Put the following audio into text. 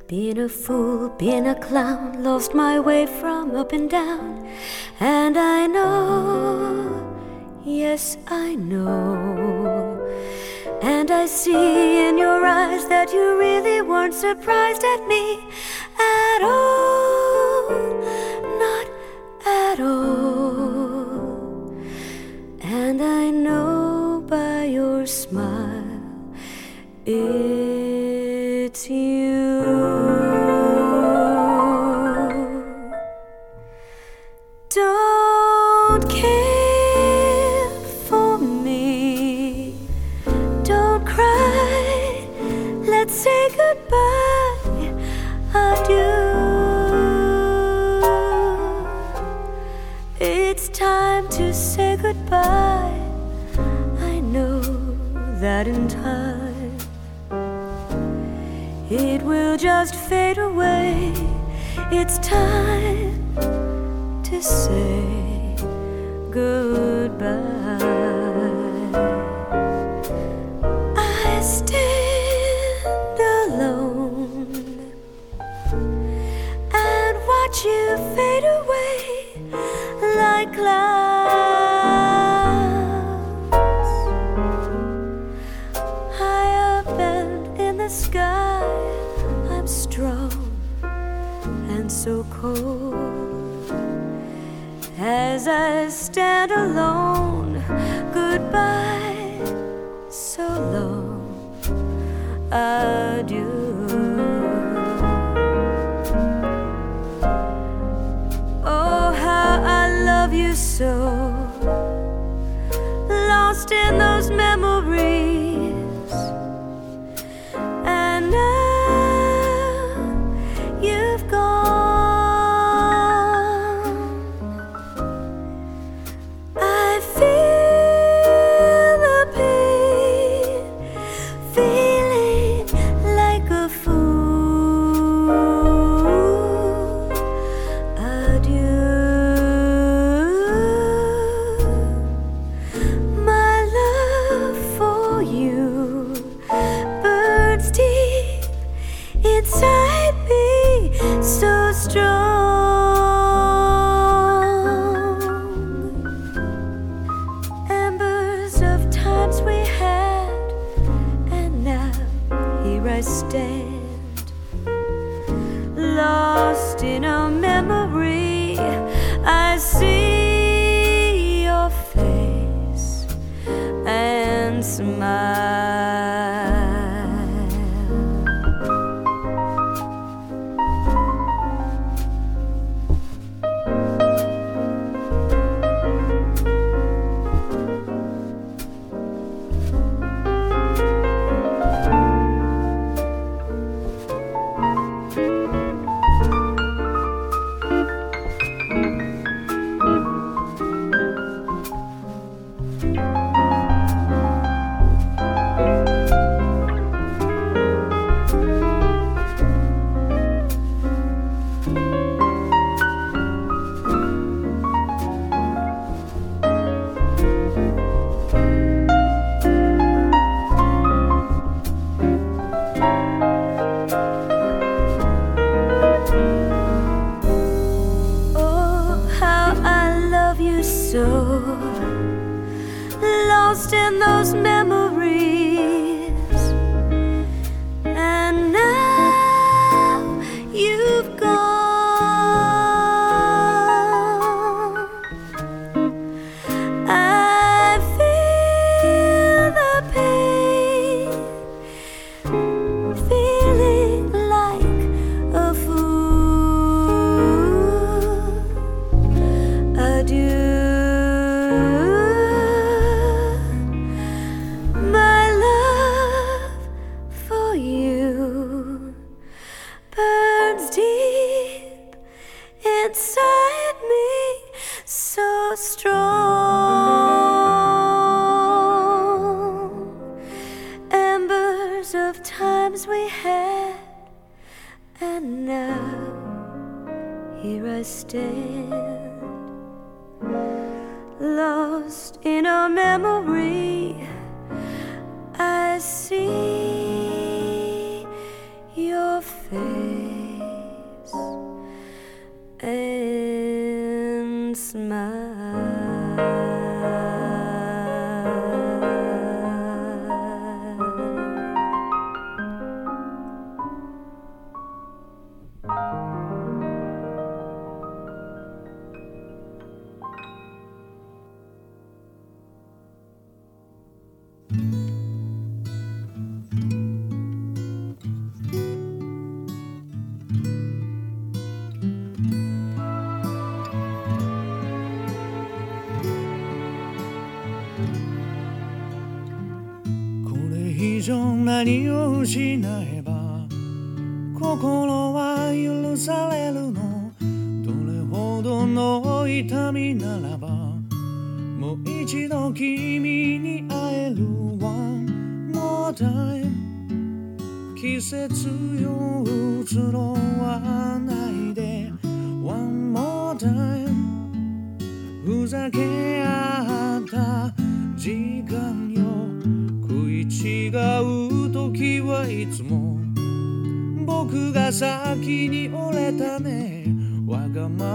Being a fool, being a clown, lost my way from up and down. And I know, yes I know, and I see in your eyes that you really weren't surprised at me at all, not at all. And I know by your smile it's you. Don't care for me, don't cry, let's say goodbye, adieu. It's time to say goodbye. I know that in time it will just fade away. It's time to say goodbye. I stand alone and watch you fade away like clouds. High up and in the sky, I'm strong and so cold as I stand alone. Goodbye, so long, adieu. Oh, how I love you so, lost in those memories. And now you've gone. I feel the pain, feeling like a fool. Adieu. My love for you burns deep inside me, so strong. Embers of times we had, and now here I stand, lost in a memory. I see your face and smile. So lost in those memories, and now you've gone. I feel the pain, feeling like a fool. Adieu. Burns deep inside me, so strong. Embers of times we had, and now here I stand, lost in a memory. I see your face. 上何を失えば心は許されるの。どれほどの痛みならばもう一度君に会える One more time 季節よ移ろわないで One more time ふざけ合った時間よ。食い違う時はいつも僕が先に折れたね。わがま